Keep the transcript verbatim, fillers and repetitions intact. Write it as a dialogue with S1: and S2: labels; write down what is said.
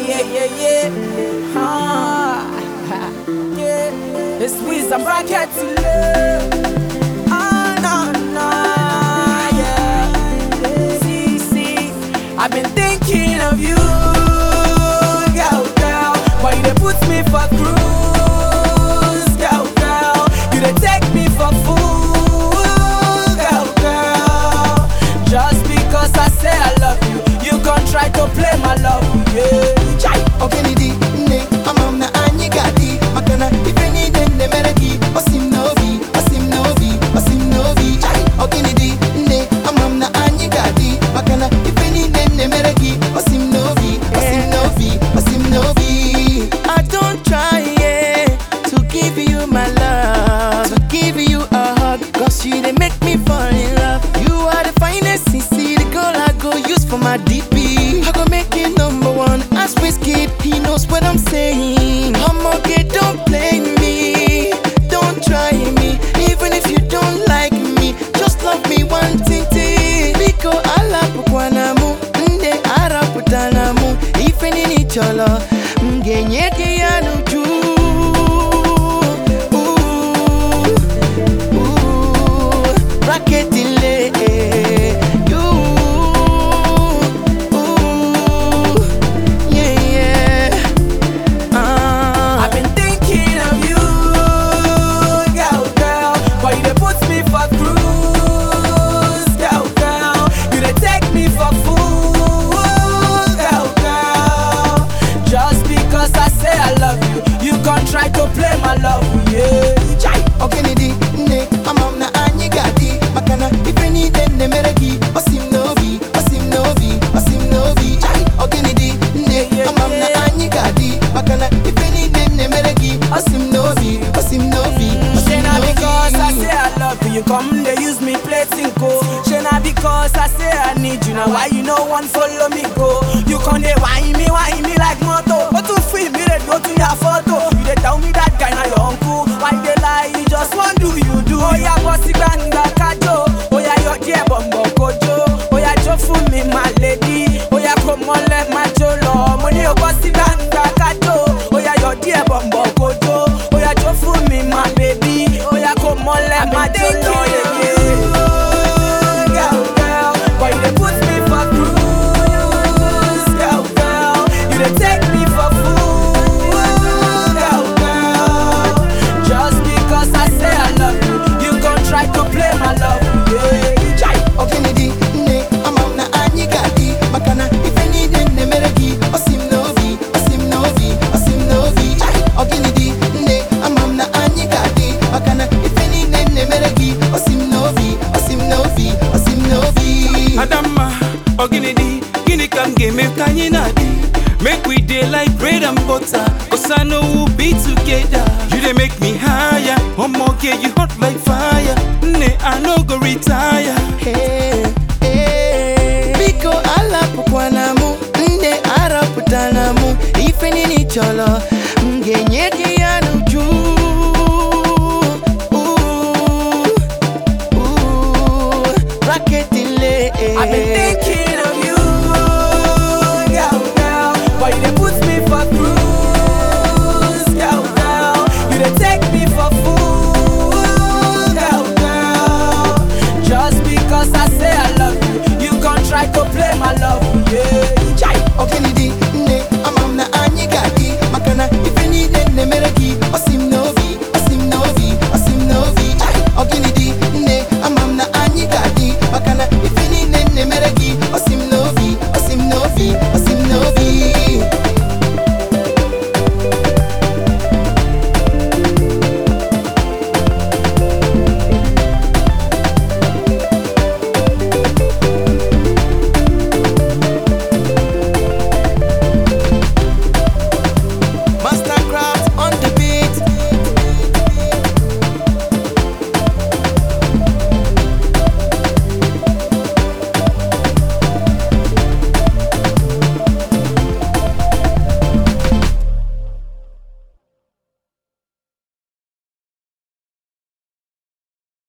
S1: yeah, yeah, yeah. Ah, yeah. It's with some bracket to love. Ah, no, no, yeah. See, see, I've been thinking of you, girl, girl. Why you dey put me for cruise, girl, girl? You dey take me for fool, girl, girl. Just because I say I love you, you gon' try to play my love, yeah.
S2: Ogenidi, ne, amamna anyi gadi, makana ifeni dende mereki, osim novi, osim novi, osim novi. Ogenidi, ne, amamna anyi gadi, makana ifeni dende mereki, osim novi, osim novi, osim novi. I don't try yeah, to give you my love, to give you a hug, cause you they make me fall in love. You are the finest, see the girl I go use for my D P. I go make you number one. As Whiskey, he knows what I'm saying. I'm okay, don't play me, don't try me. Even if you don't like me, just love me one thing. Biko alapu kwanamu, nde arapu tanamu. Ifeni ni cholo, mgenyeke ya nuju. Bracket in le. Try to play my love, yeah. Ogenidi, ne, amamna anyi gadi, makana ifeni dende mereki, osim novi, osim novi, osim novi. Ogenidi, ne, amamna anyi gadi, makana ifeni dende mereki, osim novi, osim novi.
S1: Shena because I say I love you, you come they use me play tinko. Shena because I say I need you, now why you no one follow me go? You come they whine me, whine me like moto, but to free me they go to your photo. Tell me that guy na your uncle. Why they lie? You just want do you do? Oh yeah, bossy banga kajo. Oh yeah, your dear bumbo kojo. Oh yeah, jo for me my lady. Oh yeah, come on let my jolo. Money your bossy banga kajo. Oh yeah, your dear bumbo kojo. Oh yeah, jo for me my baby. Oh yeah, come on let my jolo. Yeah, yeah. Girl, girl, why you dey put me for cruise? Girl, girl, you dey take me for fool. Try to play my love, yeah.
S2: Ogenidi, ne, amamna anyi gadi, makana ifeni dende mereki, osim novi, osim novi, osim novi. Ogenidi, ne, amamna anyi gadi, makana ifeni dende mereki, osim novi, osim novi, osim novi.
S3: Adama, Ogenidi, gini kam game kanyi nadi. Make we day like bread and butter, cause I know we'll be together. You they make me higher, one more get you hot like fire. Ne, I no go retire.
S2: Hey, hey. Biko alapu kwanamu, nde arapu tanamu. Ifeni ni cholo.